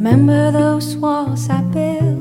Remember those walls I built?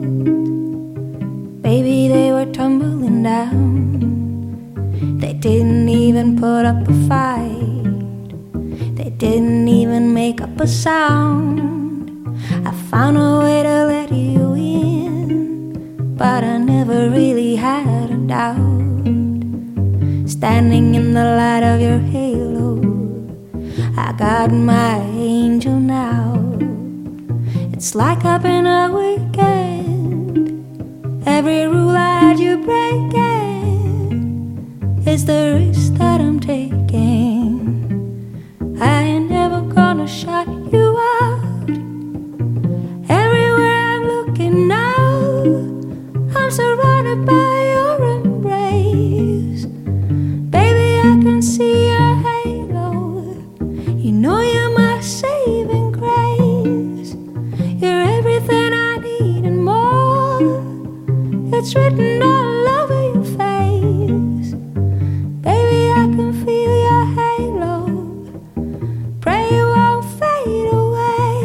Baby, they were tumbling down. They didn't even put up a fight. They didn't even make up a sound. I found a way to let you in, but I never really had a doubt. Standing in the light of your halo, I got my angel now. It's like I've been a weekend. Every rule I had you breaking is the risk that I'm taking. I ain't never gonna shut you out. Everywhere I'm looking now, I'm surrounded by your embrace. Baby, I can see your halo. You know you're my saving grace. You're everything I need and more. It's written all over your face. Baby, I can feel your halo. Pray you won't fade away.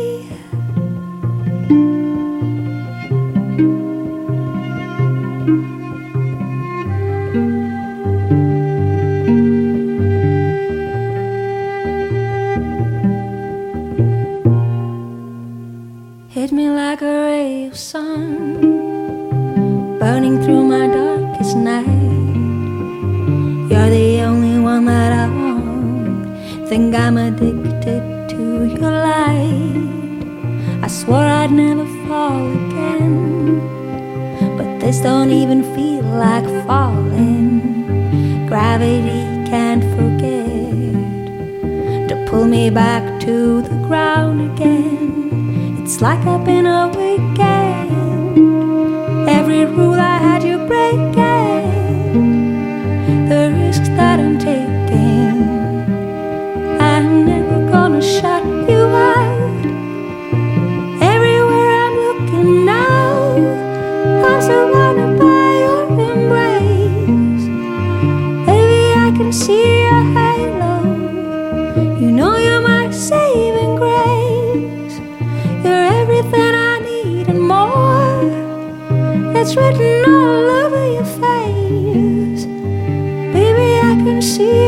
Hit me like a ray of sun, burning through my darkest night. You're the only one that I want. Think I'm addicted to your light. I swore I'd never fall again, but this don't even feel like falling. Gravity can't forget to pull me back to the ground again. It's like I've been a weekend. Every rule I had you breaking, the risks that I'm taking. I'm never gonna shut you out. Everywhere I'm looking now, I'm surrounded by your embrace. Baby, I can see your halo. You know you're my saving grace. You're everything I need and more. It's written all over your face. Baby, I can see